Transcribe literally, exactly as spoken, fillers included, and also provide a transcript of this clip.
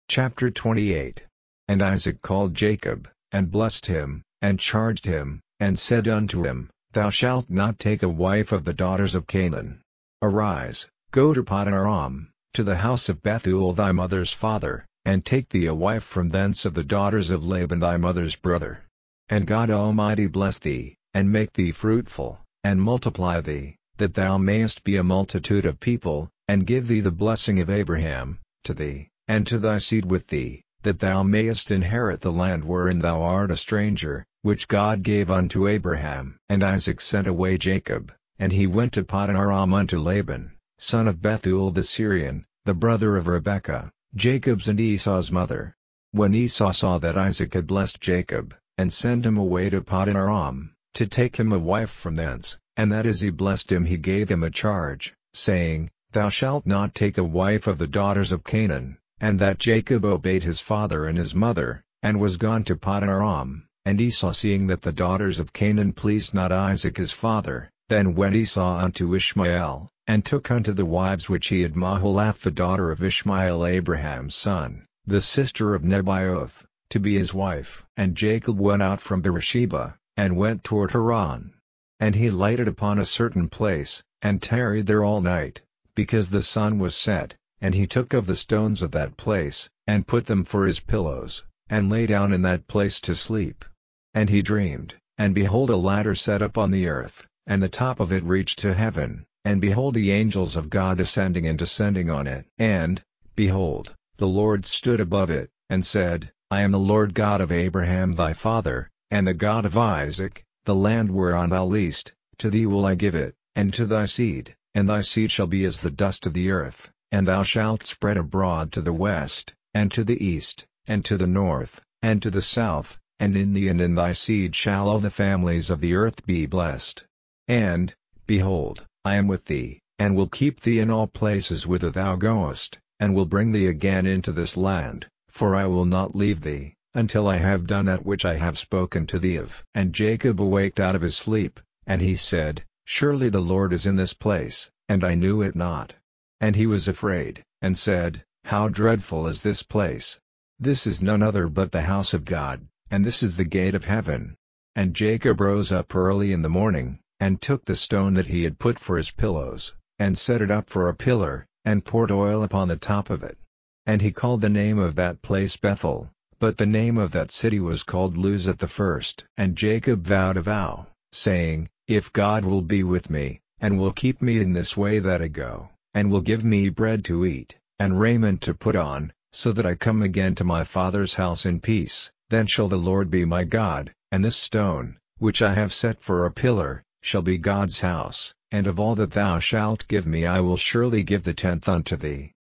Chapter twenty-eight. And Isaac called Jacob, and blessed him, and charged him, and said unto him, Thou shalt not take a wife of the daughters of Canaan. Arise, go to Paddan-aram, to the house of Bethuel thy mother's father, and take thee a wife from thence of the daughters of Laban thy mother's brother. And God Almighty bless thee, and make thee fruitful, and multiply thee, that thou mayest be a multitude of people, and give thee the blessing of Abraham, to thee, and to thy seed with thee, that thou mayest inherit the land wherein thou art a stranger, which God gave unto Abraham. And Isaac sent away Jacob, and he went to Paddan-aram unto Laban, son of Bethuel the Syrian, the brother of Rebekah, Jacob's and Esau's mother. When Esau saw that Isaac had blessed Jacob, and sent him away to Paddan-aram, to take him a wife from thence, and that as he blessed him he gave him a charge, saying, Thou shalt not take a wife of the daughters of Canaan, and that Jacob obeyed his father and his mother, and was gone to Paddan-aram. And Esau seeing that the daughters of Canaan pleased not Isaac his father, then went Esau unto Ishmael, and took unto the wives which he had Mahalath the daughter of Ishmael Abraham's son, the sister of Nebaioth, to be his wife. And Jacob went out from Beersheba, and went toward Haran. And he lighted upon a certain place, and tarried there all night, because the sun was set. And he took of the stones of that place, and put them for his pillows, and lay down in that place to sleep. And he dreamed, and behold a ladder set up on the earth, and the top of it reached to heaven, and behold the angels of God ascending and descending on it. And, behold, the Lord stood above it, and said, I am the Lord God of Abraham thy father, and the God of Isaac. The land whereon thou liest, to thee will I give it, and to thy seed, and thy seed shall be as the dust of the earth. And thou shalt spread abroad to the west, and to the east, and to the north, and to the south, and in thee and in thy seed shall all the families of the earth be blessed. And, behold, I am with thee, and will keep thee in all places whither thou goest, and will bring thee again into this land, for I will not leave thee, until I have done that which I have spoken to thee of. And Jacob awaked out of his sleep, and he said, Surely the Lord is in this place, and I knew it not. And he was afraid, and said, How dreadful is this place! This is none other but the house of God, and this is the gate of heaven. And Jacob rose up early in the morning, and took the stone that he had put for his pillows, and set it up for a pillar, and poured oil upon the top of it. And he called the name of that place Bethel, but the name of that city was called Luz at the first. And Jacob vowed a vow, saying, If God will be with me, and will keep me in this way that I go, and will give me bread to eat, and raiment to put on, so that I come again to my father's house in peace, then shall the Lord be my God, and this stone, which I have set for a pillar, shall be God's house, and of all that thou shalt give me I will surely give the tenth unto thee.